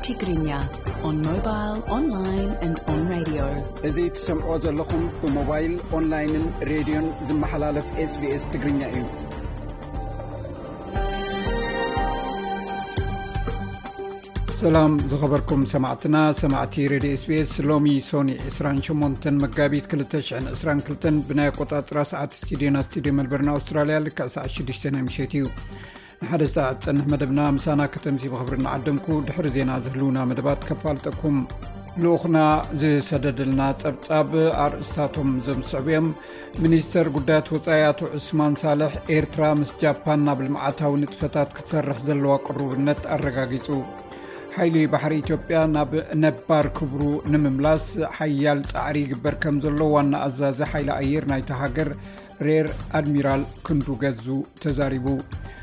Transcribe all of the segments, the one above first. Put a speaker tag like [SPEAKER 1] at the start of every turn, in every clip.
[SPEAKER 1] Tigrinya on mobile, online and on radio.
[SPEAKER 2] إذا تسمعوا لكم بموبايل أونلاين راديو زمحلالة SBS Tigrinya إيو. سلام زخبركم سمعتي راديو SBS لومي سوني إسران شمونتن مقابيت كلتش عن إسران كلتن بناية قطعة راسعات استديو ملبرنا أستراليا لكأسع الشديشتنا مشيتيو نحن ساعة سنة مدبنا مسانا كتمسي بخبرنا عدمكو دحر زينا زهلونا مدبات كفالتكم لوخنا زي سددلنا تبتاب أرستاتهم زم صعبيم منيستر قدات وطايات عثمان صالح إيرترا مس جاباننا بالمعاتها ونتفتات كتسرح زلوا قروبنت الرقاقيسو حيلي بحر إثيوبيا نبار كبرو نمملاس حيال تعري قبر كمزلو وانا أزاز حيل أير نايتهاجر رير أدميرال كندو غزو تزاريبو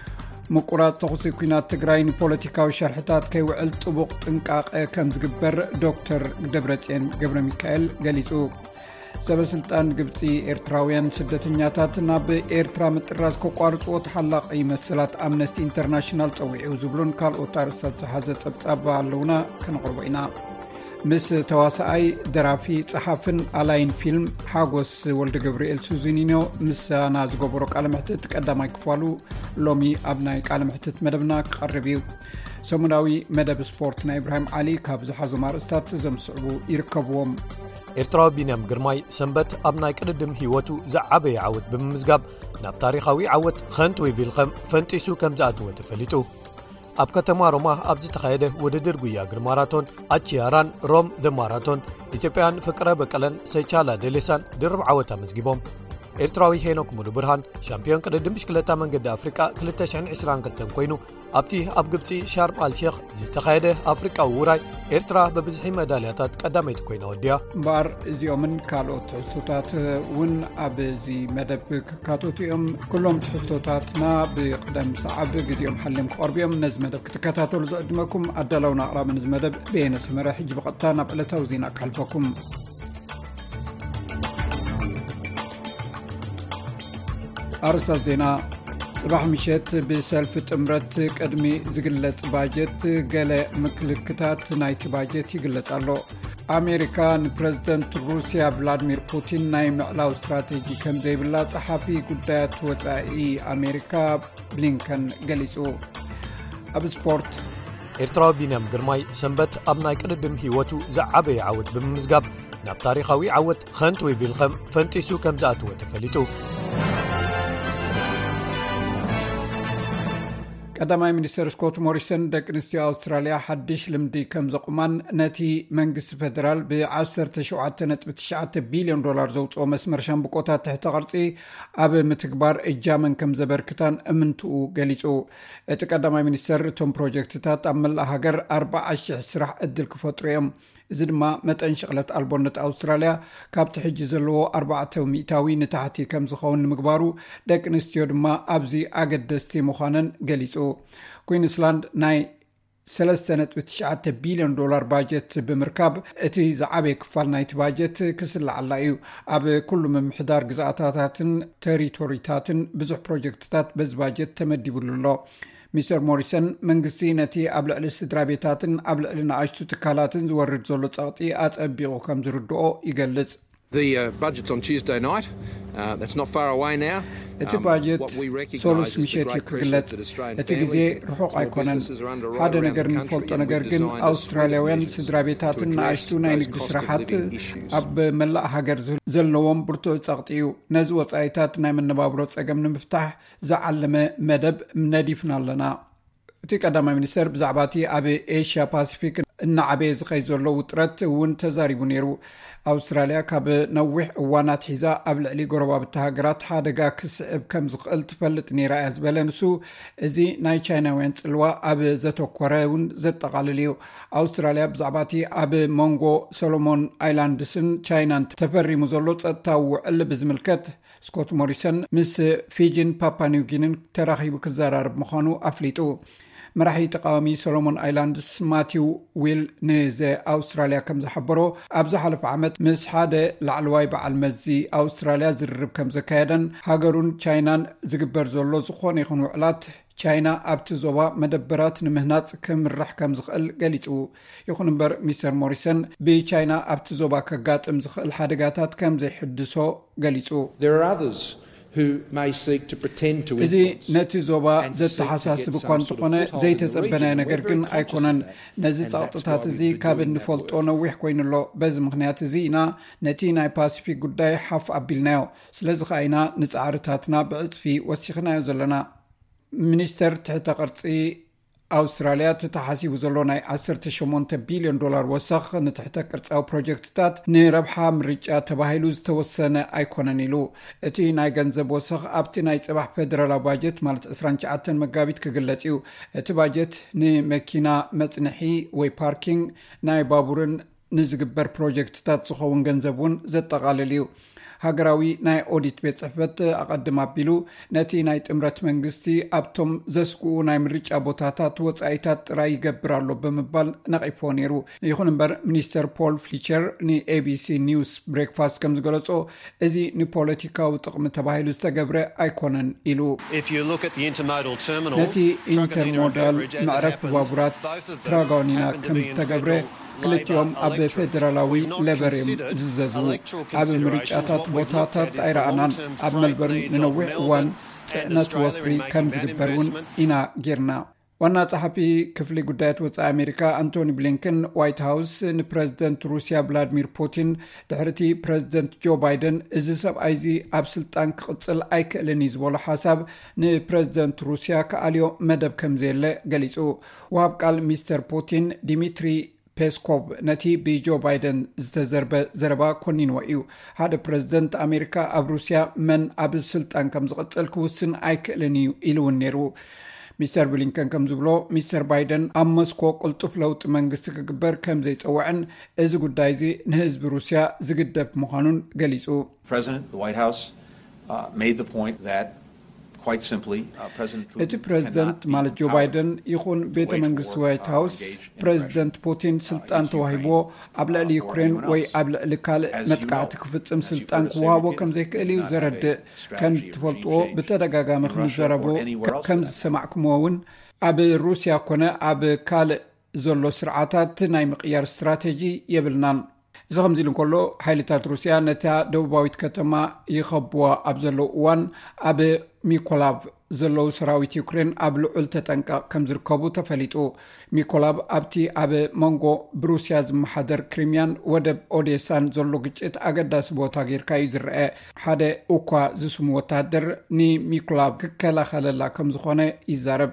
[SPEAKER 2] مقرات تخصي كينات تقراين بوليتيكا وشرحتات كي وعل طبق تنقاق كمز قبر دكتور دبرتين قبر ميكائيل قليسو سبب سلطان قبطي إيرتراويان سدتنياتاتنا بإيرترا متراز كوقارس وتحلق أي مسلات أمنستي انترناشنال توعي وزبلون كال أوتار سلسحازة سبتابا اللونا كنقربينا مس تواسعي درافي صحافن ألاين فيلم حاغوس ولد جبريل سوزينينو مسانا زغبروك على محتت قدامي كفالو لومي أبناي على محتت مدبنا قربيو سمناوي مدب سبورتنا إبراهيم علي كابز حزو مارستات زمسعبو يركبوهم
[SPEAKER 3] إرترا بينام قرماي سنبت أبناي كردم هيوتو زعبي عود بمزقاب ناب تاريخاوي عود خنت ويفيلخم فانتيسو كمزاتو وتفليتو أب كتما روما أبزي تخايده وددر قويا قر ماراتون أتشياران روم ذا ماراتون إتيوبيان فكرة بكالن سيشالا ديليسان درب عوتا مزقبهم إرتراوي هينوك مدو برهان شامبيون كردم بشكلتا من قد أفريقا كلتشعن عسران كلتن كوينو أبتي أب قبسي شارب آلشيخ زي تخايده أفريقا ووراي إرترا ببزحي مدالياتات قداميت كوينو وديا
[SPEAKER 2] بار زيومن كالوت تحستوتات ون أبزي مدب كاتوتيوم كلهم تحستوتاتنا بقدم صعب قزيوم حلم قربيوم نز مدب كتكاتاتو لزقدمكم أدلونا أقرا من نز مدب بين سمرح جبقتانا بقلتا وزينا كالبكم أرسل زينا صباح مشيت بسلف تمرت قدمي زقلت باجت قال مكلكتات نايت باجت يقلت على أمريكان بريزيدنت روسيا فلاديمير بوتين نايم معلاو استراتيجي كم زي بالله صحافي قدات وطائي أمريكا بلينكن قليسو أب سبورت
[SPEAKER 3] إرترا بينام قرماي سنبت أبناي كردم هيوتو زعبي عود بمزقاب ناب تاريخاوي عود خنت ويفيلخم فانتيسو كمزاتو وتفليتو قدامي منستر سكوت موريسون دقنستي أستراليا حدش لمدي كم زقمان نتي منجس فدرال ب$10.9 بليون زوت ومسمر شامبقوتا تحت غرطي أب متكبار إجامن كم زبركتان أمنتو قليسو اتقدامي منستر توم بروجكتات أمل هاجر 14 سرح أدل كفتريم زد ما متن شغلت ألبونت أستراليا كابت حجز اللو 400 نتاحتي كم زخون مقبارو دقنستيو دما أبزي أقدستي مخانن قليسو كوينسلاند ناي 3.9 بليون باجت بمركاب اتي زعبي كفال نايت باجت كسل علايو اب كل ممحدار قزاعتاتن تريتوريتاتن بزح بروجكتات بز باجت تمديبولو مستر موريسون منغسي نتي ابلع الاستدرابيتاتن ابلع لناشتو تكالاتن زورد زولو صاطي اطبيقو كم زردو يغلص
[SPEAKER 4] The budget's on Tuesday night. That's not far away now.
[SPEAKER 2] اتي باجت سولوس مشيت يكغلط اتي غزي رحوق ايكونن هذا ነገር ንፈልጦ ነገር ግን አውስትራሊያውያን ስድራቤታትን ናሽቱ ናይ ንግዲ ስራሓት ኣብ መላእ ሃገር ዘለዎም ብርቱዕ ጸቕጢዩ ነዚ ወጻኢታት ናይ መነባብሮ ጸገም ንምፍታሕ ዝዓለመ መደብ ነዲፍና ኣለና እቲ ቀዳማይ ሚኒስተር ብዛዕባቲ ኣብ ኤሽያ ፓሲፊክ እናዓበየ ዝኸይ ዘሎ ውጥረት እውን ተዛሪቡ ነይሩ أستراليا كاب نوح وانات حزا قبل علي قربا بالتهاجرات حادقا كسعب كم زقل تفلت نيرا بلنسو زي ناي تشاينا وين تلوا أب زتو كوراون زت قالليو أستراليا بزعباتي أب مونغو سولومون آيلاندسن تشاينا تفري مزولوت أتاو على بزملكت سكوت موريسون مس فيجين بابا نيوغينن تراخي بكزارار مخانو أفليتو مرحي تقامي سولومون آيلاندس ماتيو ويل نزي أستراليا كم زحبرو أبزح حلف عمت مس حادة لعلواي بعل مزي أستراليا زرب كم زكايدن هاجرون تشاينان زقبر زولو زخون يخونو علات ቻይና ኣብቲ ዞባ መደበራት ንምህናጽ ክምራሕ ከም ዝኽእል ገሊጹ። ይኹን እምበር ሚስተር ሞሪሰን ብቻይና ኣብቲ ዞባ ከጋጥም ዝኽእል ሓደጋታት ከም ዘይሕድሶ ገሊጹ። እዚ ነቲ ዞባ ዘተሓሳስብ እኳ እንተኾነ ዘይተጸበናይ ነገር ግን ኣይኮነን። ነዚ ጸቕጥታት እዚ ካብ እንፈልጦ ነዊሕ ኮይኑሎ። በዚ ምኽንያት እዚ ኢና ነቲ ናይ ፓሲፊክ ጉዳይ ሓፍ ኣቢልናዮ። ስለዚ ከዓ ኢና ንጻዕርታትና ብዕጽፊ ወሲኽናዮ ዘለና። ሚኒስተር ትሕተ ቅርፂ ኣውስትራልያ ተተሓሲቡ ዘሎ ናይ 18 ቢልዮን ዶላር ወሰኽ ንትሕተ ቅርጻዊ ፕሮጀክትታት ንረብሓ ምርጫ ተባሂሉ ዝተወሰነ ኣይኮነን ኢሉ። እቲ ናይ ገንዘብ ወሰኽ ኣብቲ ናይ ጽባሕ ፌደራላዊ ባጀት ማለት 29 መጋቢት ክግለጽ እዩ። እቲ ባጀት ንመኪና መጽንሒ ወይ ፓርኪንግ ናይ ባቡርን ንዝግበር ፕሮጀክትታት ዝኸውን ገንዘብ እውን ዘጠቓልል እዩ። ሃገራዊ ናይ ኦዲት ቤት ጽሕፈት ኣቐድም ኣቢሉ ነቲ ናይ ጥምረት መንግስቲ ኣብቶም ዘስግኡ ናይ ምርጫ ቦታታት ወጻኢታት ጥራይ ይገብር ኣሎ ብምባል ነቒፎ ነይሩ። ይኹን እምበር ሚኒስተር ፖል ፍሊቸር ንኤቢሲ ኒውስ ብሬክፋስት ከም ዝገለጾ እዚ ንፖለቲካዊ ጥቕሚ ተባሂሉ ዝተገብረ ኣይኮነን ኢሉ። ነቲ ኢንተርሞዳል መዕረፍ ባቡራት ትራጋኒና ከም ዝተገብረ ክልቲኦም ኣብ ፌደራላዊ ሌበር ዝዘዝቡ ኣብ ምርጫታት ቦታታት ኣይረኣናን። ኣብ መልበርን ንነዊሕ እዋን ጽዕነት ወፍሪ ከም ዝግበር እውን ኢና ጌርና። ዋና ጸሓፊ ክፍሊ ጉዳያት ወፃኢ ኣሜሪካ አንቶኒ ብሊንከን ዋይት ሃውስ ንፕሬዚደንት ሩስያ ቭላድሚር ፑቲን ድሕርቲ ፕሬዚደንት ጆ ባይደን እዚ ሰብኣይ እዚ ኣብ ስልጣን ክቕጽል ኣይክእልን እዩ ዝበሎ ሓሳብ ንፕሬዚደንት ሩስያ ከኣልዮ መደብ ከም ዘየለ ገሊጹ። ወሃብ ቃል ሚስተር ፑቲን ዲሚትሪ ፔስኮቭ ነቲ ብጆ ባይደን ዝተዘርበ ዘረባ ኮኒንዎ እዩ። ሓደ ፕሬዚደንት ኣሜሪካ ኣብ ሩስያ መን ኣብ ስልጣን ከም ዝቕጽል ክውስን ኣይክእልን እዩ ኢሉ እውን ነይሩ። ሚስተር ብሊንከን ከም ዝብሎ ሚስተር ባይደን ኣብ ሞስኮ ቁልጡፍ ለውጢ መንግስቲ ክግበር ከም ዘይጸውዕን እዚ ጉዳይ እዚ ንህዝቢ ሩስያ ዝግደብ ምዃኑን ገሊጹ። እቲ ፕሬዚደንት ማለት ጆ ባይደን ይኹን ቤተ መንግስቲ ዋይት ሃውስ ፕሬዚደንት ፑቲን ስልጣን ተዋሂቦ ኣብ ልዕሊ ዩክሬን ወይ ኣብ ልዕሊ ካልእ መጥቃዕቲ ክፍጽም ስልጣን ክወሃቦ ከም ዘይክእል እዩ ዘረድእ። ከም ትፈልጥዎ ብተደጋጋሚ ክንዘረቦ ከም ዝሰማዕኩምዎ እውን ኣብ ሩስያ ኮነ ኣብ ካልእ ዘሎ ስርዓታት ናይ ምቕያር ስትራቴጂ የብልናን። እዚ ከምዚ ኢሉ እንከሎ ሓይልታት ሩስያ ነታ ደቡባዊት ከተማ ይኸብዋ ኣብ ዘለው እዋን ኣብ ሚኮላቭ ዘለው ሰራዊት ዩክሬን ኣብ ልዑል ተጠንቀቕ ከም ዝርከቡ ተፈሊጡ። ሚኮላቭ ኣብቲ ኣብ መንጎ ብሩስያ ዝመሓደር ክሪምያን ወደብ ኦዴሳን ዘሎ ግጭት ኣገዳሲ ቦታ ጌርካ እዩ ዝርአ። ሓደ እኳ ዝስሙ ወታደር ንሚኮላቭ ክከላኸለላ ከም ዝኾነ ይዛረብ።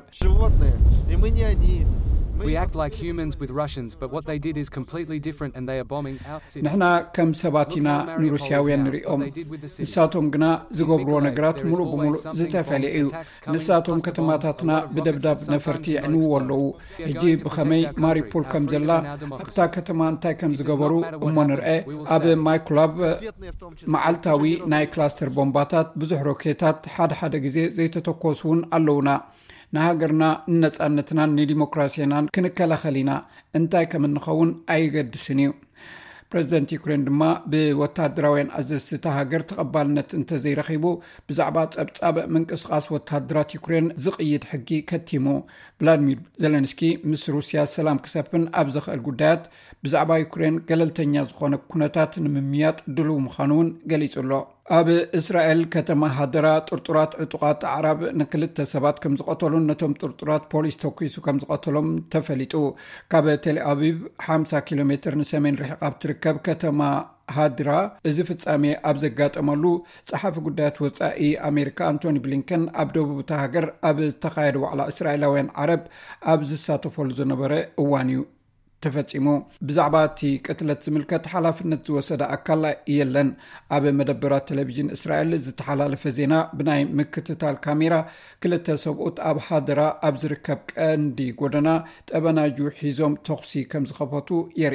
[SPEAKER 3] We act like humans with Russians, but what they did is completely different and they are bombing out cities.
[SPEAKER 2] ንሕና ከም ሰባቲና ንሩስያውያን ንሪኦም ንሳቶም ግና ዝገብርዎ ነገራት ሙሉእ ብሙሉእ ዝተፈልየ እዩ። ንሳቶም ከተማታትና ብደብዳብ ነፈርቲ ይዕንውዎ ኣለዉ። ሕጂ ብኸመይ ማሪፖል ከም ዘላ ኣብታ ከተማ እንታይ ከም ዝገበሩ እሞ ንርአ። ኣብ ማይኮላቭ መዓልታዊ ናይ ክላስተር ቦምባታት ብዙሕ ሮኬታት ሓደ ግዜ ዘይተተኮሱውን ኣለውና። ንሃገርና ንነጻነትናን ንዲሞክራሲናን ክንከላኸሊና እንታይ ከም እንኸውን ኣይገድስን እዩ። ፕሬዚደንት ዩክሬን ድማ ብወታደራውያን ኣዘዝቲ ሃገር ተቐባልነት እንተዘይረኺቡ ብዛዕባ ጸብጻብ ምንቅስቓስ ወታደራት ዩክሬን ዝቕይድ ሕጊ ከቲሙ። ቭላድሚር ዘለንስኪ ምስ ሩስያ ሰላም ክሰፍን ኣብ ዝኽእል ጉዳያት ብዛዕባ ዩክሬን ገለልተኛ ዝኾነ ኩነታት ንምምያጥ ድሉው ምዃኑውን ገሊጹሎ። ኣብ እስራኤል ከተማ ሃደራ ጥርጡራት ዕጡቃት ዓረብ ንክልተ ሰባት ከም ዝቀተሉን ነቶም ጥርጡራት ፖሊስ ተኪሱ ከም ዝቀተሎም ተፈሊጡ። ካብ ቴል አቪቭ 50 ኪሎ ሜትር ንሰሜን ርሒቃ ትርከብ ከተማ ሃድራ እዚ ፍጻሜ ኣብ ዘጋጠመሉ ጸሓፊ ጉዳያት ወጻኢ ኣሜሪካ አንቶኒ ብሊንከን ኣብ ደቡብ ሃገር ኣብ ተኻየደ ዋዕላ እስራኤላውያን ዓረብ ኣብ ዝሳተፈሉ ዝነበረ እዋን እዩ ተፈጺሙ። ብዛዕባ እቲ ቅትለት ዝምልከት ሓላፍነት ዝወሰደ ኣካል የለን። ኣብ መደበራት ቴሌቪዥን እስራኤል ዝተሓላለፈ ዜና ብናይ ምክትታል ካሜራ ክልተ ሰብኡት ኣብ ሃደራ ኣብ ዝርከብ ቀንዲ ጎደና ጠበናጁ ሒዞም ተኽሲ ከም ዝኸፈቱ የርኢ።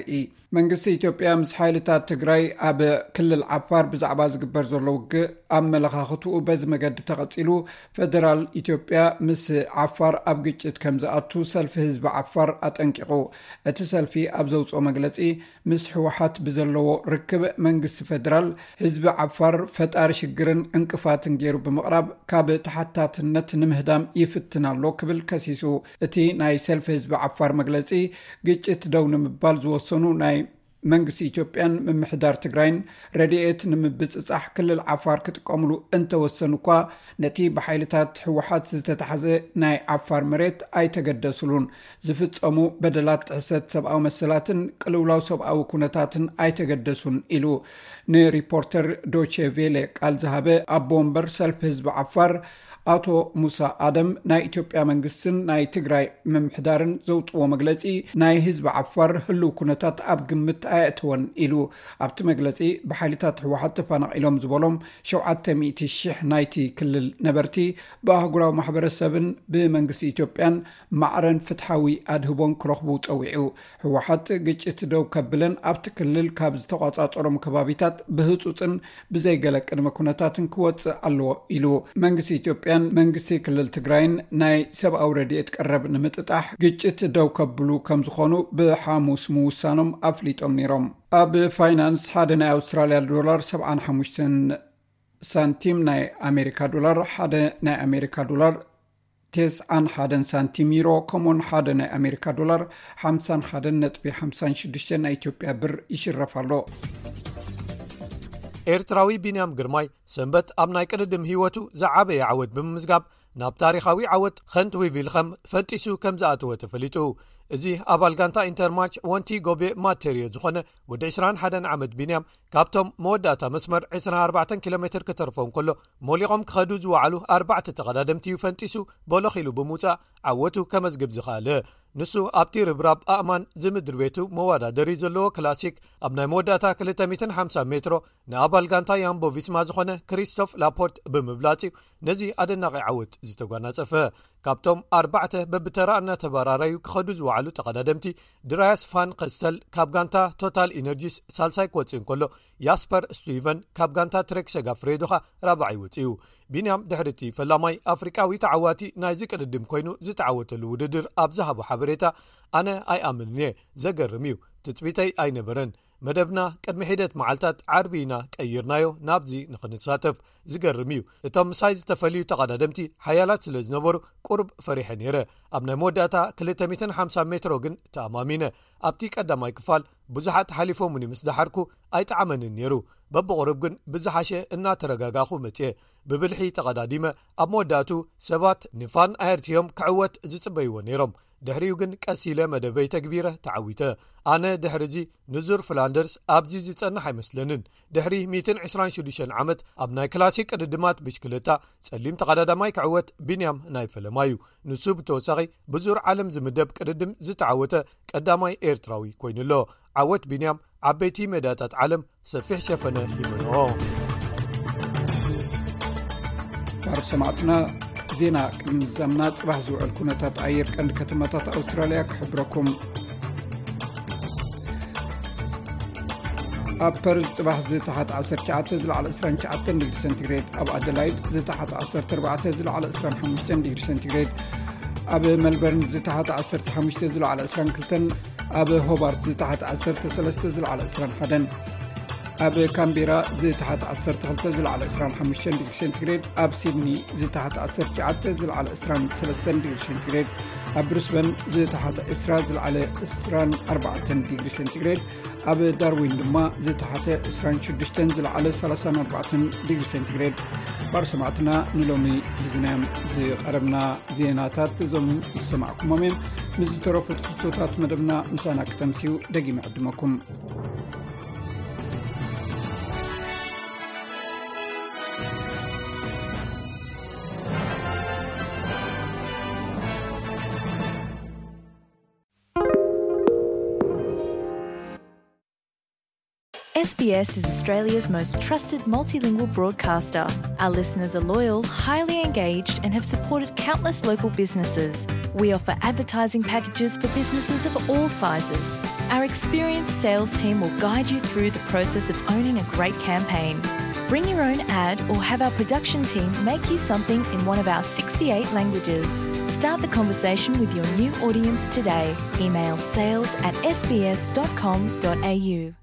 [SPEAKER 2] መንግስቲ ኢትዮጵያ ምስ ሓይልታት ትግራይ ኣብ ክልል ዓፋር ብዛዕባ ዝግበር ዘሎ ውግእ ኣመለኻኽትኡ በዚ መገዲ ተቐፂሉ ፌደራል ኢትዮጵያ ምስ ዓፋር ኣብ ግጭት ከም ዝኣቱ ሰልፊ ህዝቢ ዓፋር ኣጠንቂቑ እቲ ሰልፊ ኣብ ዘውፅኦ መግለፂ ምስ ሕወሓት ብዘለዎ ርክብ መንግስቲ ፌደራል ህዝቢ ዓፋር ፈጣሪ ሽግርን ዕንቅፋትን ገይሩ ብምቕራብ ካብ ተሓታትነት ንምህዳም ይፍትን ኣሎ ክብል ከሲሱ እቲ ናይ ሰልፊ ህዝቢ ዓፋር መግለፂ ግጭት ደው ንምባል ዝወሰኑ ናይ መንግስቲ ኢትዮጵያን ምምሕዳር ትግራይን ረድኤት ንምብፅፃሕ ክልል ዓፋር ክጥቀምሉ እንተወሰኑ እኳ ነቲ ብሓይልታት ሕወሓት ዝተታሓዘ ናይ ዓፋር መሬት ኣይተገደስሉን ዝፍፀሙ በደላት ጥሕሰት ሰብኣዊ መሰላትን ቅልውላው ሰብኣዊ ኩነታትን ኣይተገደሱን ኢሉ ንሪፖርተር ዶቼ ቬለ ቃል ዝሃበ ኣቦ ወንበር ሰልፊ ህዝቢ ዓፋር ኣቶ ሙሳ ኣደም ናይ ኢትዮጵያ መንግስትን ናይ ትግራይ ምምሕዳርን ዘውፅዎ መግለፂ ናይ ህዝቢ ዓፋር ህልው ኩነታት ኣብ ግምት ኣየእትወን ኢሉ ኣብቲ መግለፂ ብሓይልታት ሕወሓት ተፈናቒሎም ዝበሎም 700,000 ናይቲ ክልል ነበርቲ ብኣህጉራዊ ማሕበረሰብን ብመንግስቲ ኢትዮጵያን ማዕረን ፍትሓዊ ኣድህቦን ክረኽቡ ፀዊዑ ሕወሓት ግጭት ደው ከብለን ኣብቲ ክልል ካብ ዝተቋፃፀሮም ከባቢታት ብህፁፅን ብዘይገለ ቅድመ ኩነታትን ክወፅእ ኣለዎ ኢሉ መንግስቲ ኢትዮጵያ መንግስቲ ክልል ትግራይን ናይ ሰብኣዊ ረድኤት ቀረብ ንምጥጣሕ ግጭት ደው ከብሉ ከም ዝኾኑ ብሓሙስ ምውሳኖም ኣፍሊጦም ነይሮም ኣብ ፋይናንስ ሓደ ናይ ኣውስትራልያ ዶላር 75 ሳንቲም ናይ ኣሜሪካ ዶላር ሓደ ናይ ኣሜሪካ ዶላር 91 ሳንቲም ዩሮ ከምኡን ሓደ ናይ ኣሜሪካ ዶላር 51.56 ናይ ኢትዮጵያ ብር ይሽረፋሎ
[SPEAKER 3] ኤርትራዊ ቢንያም ግርማይ ሰንበት ኣብ ናይ ቅድድም ህይወቱ ዝዓበየ ዓወት ብምምዝጋብ ናብ ታሪኻዊ ዓወት ኸንት ዊቪልኸም ፈንጢሱ ከም ዝኣተወ ተፈሊጡ እዚ ኣባል ጋንታ ኢንተርማች ወንቲ ጎቤ ማቴርዮ ዝኾነ ወዲ 21 ዓመት ቢንያም ካብቶም መወዳእታ መስመር 24 ኪሎ ሜትር ክተርፎም ከሎ ሞሊቖም ክኸዱ ዝወዓሉ 4 ተቐዳደምቲ ፈንጢሱ በለኺሉ ብምውፃእ ዓወቱ ከመዝግብ ዝኽኣለ ንሱ ኣብቲ ርብራብ ኣእማን ዝምድር ቤቱ መወዳደሪ ዘለዎ ክላሲክ ኣብ ናይ መወዳእታ 250 ሜትሮ ንኣባል ጋንታ ያምቦ ቪስማ ዝኾነ ክሪስቶፍ ላፖርት ብምብላፂ ነዚ ኣደናቂ ዓወት ዝተጓናፀፈ ካብቶም 4 በብተራ እናተበራራዩ ክኸዱ ዝወዓሉ ተቐዳደምቲ ድራያስ ፋን ከስተል ካብ ጋንታ ቶታል ኢነርጂስ ሳልሳይ ክወፅእ እንከሎ ያስፐር ስቲቨን ካብ ጋንታ ትሬክ ሰጋ ፍሬዶኻ ራብዓይ ወፅዩ ቢንያም ድሕርቲ ፈላማይ ኣፍሪቃዊ ተዓዋቲ ናይ ዝቅድድም ኮይኑ ዝተዓወተሉ ውድድር ኣብ ዝሃቦ ሓበሬታ ኣነ ኣይኣምንን እየ ዘገርም እዩ ትፅቢተይ ኣይነበረን መደብና ቅድሚ ሒደት መዓልታት ዓርቢና ቀይርናዮ ናብዚ ንኽንሳተፍ ዝገርም እዩ እቶም ምሳይ ዝተፈልዩ ተቐዳደምቲ ሓያላት ስለ ዝነበሩ ቁርብ ፈሪሐ ነይረ ኣብ ናይ መወዳእታ 250 ሜትሮ ግን ተኣማሚነ ኣብቲ ቀዳማይ ክፋል ብዙሓት ሓሊፎምኒ ምስ ዳሓርኩ ኣይጠዓመንን ነይሩ በብቑርብ ግን ብዝሓሸ እናተረጋጋኹ መፅየ ብብልሒ ተቐዳዲመ ኣብ መወዳእቱ ሰባት ንፋን ኣየርትዮም ክዕወት ዝፅበይዎ ነይሮም ድሕሪኡ ግን ቀሲለ መደበይ ተግቢረ ተዓዊተ ኣነ ድሕሪዚ ንዙር ፍላንደርስ ኣብዚ ዝጸንሕ ኣይመስለንን ድሕሪ 126 ዓመት ኣብ ናይ ክላሲክ ቅድድማት ብሽክለታ ጸሊም ተቐዳዳማይ ክዕወት ቢንያም ናይ ፈለማዩ ንሱ ብተወሳኺ ብዙር ዓለም ዝምደብ ቅድድም ዝተዓወተ ቀዳማይ ኤርትራዊ ኮይኑሎ ዓወት ቢንያም ዓበይቲ ሜዳታት ዓለም ሰፊሕ ሸፈነ ይመንኦ
[SPEAKER 2] ባርሰማዕትና ዜና ቅድምዛምና ጽባሕ ዝውዕል ኩነታት ኣየር ቀንዲ ከተማታት ኣውስትራልያ ክሕብረኩም ኣብ ፐርዝ ጽባሕ ዝተሓት 19 ዝለዓለ 29 ዲግሪ ሴንቲግሬድ ኣብ ኣደላይድ ዝተሓት 14 ዝለዓለ 25 ዲግሪ ሴንቲግሬድ ኣብ መልበርን ዝተሓት 15 ዝለዓለ 22 ኣብ ሆባርት ዝተሓት 13 ዝለዓለ 21 ኣብ ካምቤራ ዝተሓት 12 ዝለዓለ 25 ዲግሪ ሴንቲግሬድ ኣብ ሲድኒ ዝተሓት 19 ዝለዓለ 23 ዲግሪ ሴንቲግሬድ ኣብ ብሪስበን ዝተሓት 20 ዝለዓለ 24 ዲግሪ ሴንቲግሬድ ኣብ ዳርዊን ድማ ዝተሓት 26 ዝለዓለ 34 ዲግሪ ሴንቲግሬድ ባርሰማዕትና ንሎሚ ሒዝናዮም ዝቐረብና ዜናታት እዞም ዝሰማዕኩሞም እዮም ምስ ዝተረፉ ትሕዝቶታት መደብና ምሳና ክተምሲዩ ደጊመ ዕድመኩም
[SPEAKER 5] SBS is Australia's most trusted multilingual broadcaster. Our listeners are loyal, highly engaged and have supported countless local businesses. We offer advertising packages for businesses of all sizes. Our experienced sales team will guide you through the process of owning a great campaign. Bring your own ad or have our production team make you something in one of our 68 languages. Start the conversation with your new audience today. Email sales@sbs.com.au.